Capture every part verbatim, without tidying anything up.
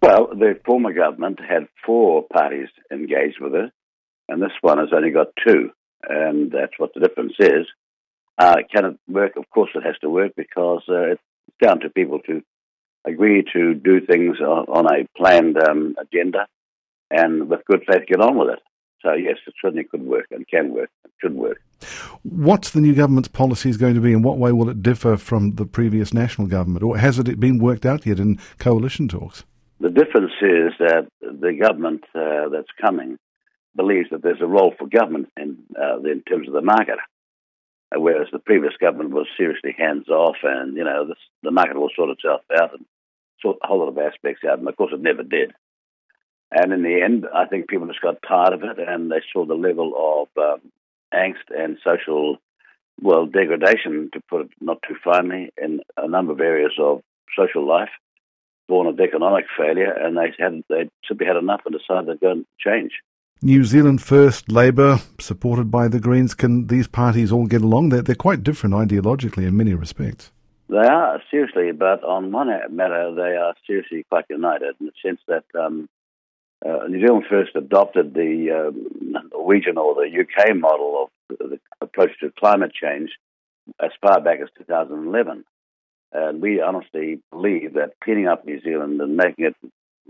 Well, the former government had four parties engaged with it, and this one has only got two, and that's what the difference is. Uh, can it work? Of course it has to work, because uh, it's down to people to agree to do things on, on a planned um, agenda and with good faith get on with it. So yes, it certainly could work and can work and should work. What's the new government's policies going to be? In what way will it differ from the previous national government, or has it been worked out yet in coalition talks? The difference is that the government uh, that's coming believes that there's a role for government in, uh, in terms of the market, uh, whereas the previous government was seriously hands-off and, you know, this, the market will sort itself out and sort a whole lot of aspects out, and of course it never did. And in the end, I think people just got tired of it, and they saw the level of um, angst and social, well, degradation, to put it not too finely, in a number of areas of social life, born of economic failure, and they had they simply had enough and decided to go and change. New Zealand First, Labour, supported by the Greens, can these parties all get along? They're, they're quite different ideologically in many respects. They are, seriously, but on one matter, they are seriously quite united, in the sense that um, uh, New Zealand First adopted the um, Norwegian or the U K model of the approach to climate change as far back as two thousand eleven. And we honestly believe that cleaning up New Zealand and making it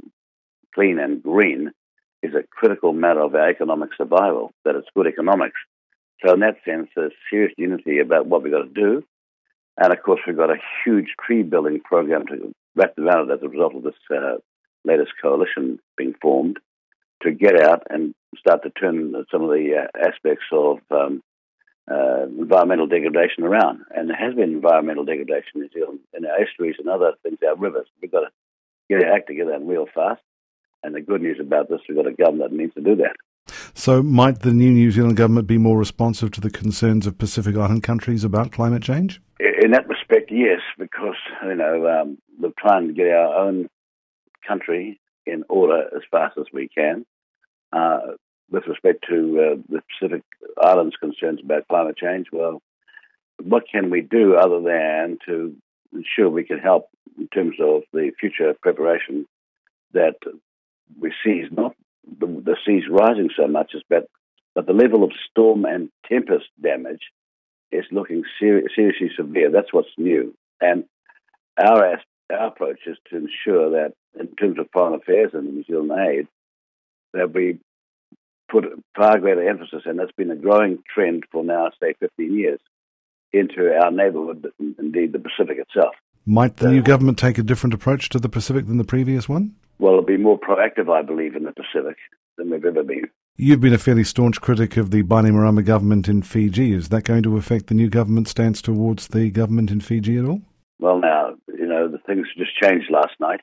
clean and green is a critical matter of our economic survival, that it's good economics. So in that sense, there's serious unity about what we've got to do. And of course, we've got a huge tree-building program to wrap around it as a result of this uh, latest coalition being formed, to get out and start to turn some of the uh, aspects of um, uh, environmental degradation around. And there has been environmental degradation in New Zealand, in our estuaries and other things, our rivers. We've got to get our act together and real fast. And the good news about this, we've got a government that needs to do that. So might the new New Zealand government be more responsive to the concerns of Pacific Island countries about climate change? In that respect, yes, because, you know, um, we're trying to get our own country in order as fast as we can. Uh, with respect to uh, the Pacific Islands' concerns about climate change, well, what can we do other than to ensure we can help in terms of the future preparation that we see is not the, the seas rising so much, as but, but the level of storm and tempest damage is looking ser- seriously severe. That's what's new. And our our approach is to ensure that, in terms of foreign affairs and New Zealand aid, that we put far greater emphasis, and that's been a growing trend for now, say, fifteen years, into our neighbourhood, indeed the Pacific itself. Might the so, new government take a different approach to the Pacific than the previous one? Well, it'll be more proactive, I believe, in the Pacific than we've ever been. You've been a fairly staunch critic of the Bainimarama government in Fiji. Is that going to affect the new government's stance towards the government in Fiji at all? Well, now, you know, the things just changed last night.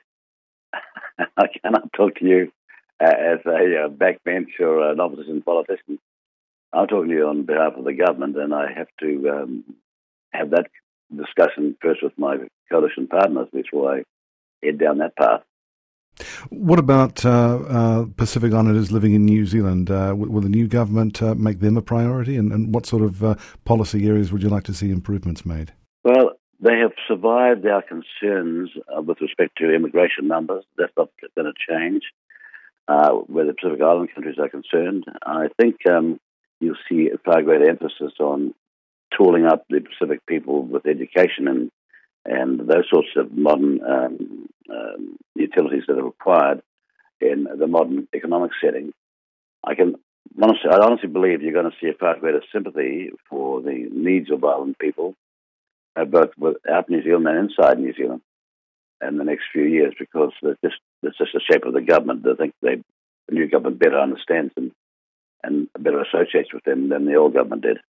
I cannot talk to you uh, as a uh, backbench or an opposition politician. I'm talking to you on behalf of the government, and I have to um, have that discussion first with my coalition partners before I head down that path. What about uh, uh, Pacific Islanders living in New Zealand? Uh, will the new government uh, make them a priority? And, and what sort of uh, policy areas would you like to see improvements made? Well, they have survived our concerns uh, with respect to immigration numbers. That's not going to change uh, where the Pacific Island countries are concerned. I think um, you'll see a far greater emphasis on tooling up the Pacific people with education and and those sorts of modern um, um, utilities that are required in the modern economic setting. I can honestly, I honestly believe you're going to see a far greater sympathy for the needs of island people, uh, both out New Zealand and inside New Zealand, in the next few years, because it's just, it's just the shape of the government. I think they, the new government better understands them and better associates with them than the old government did.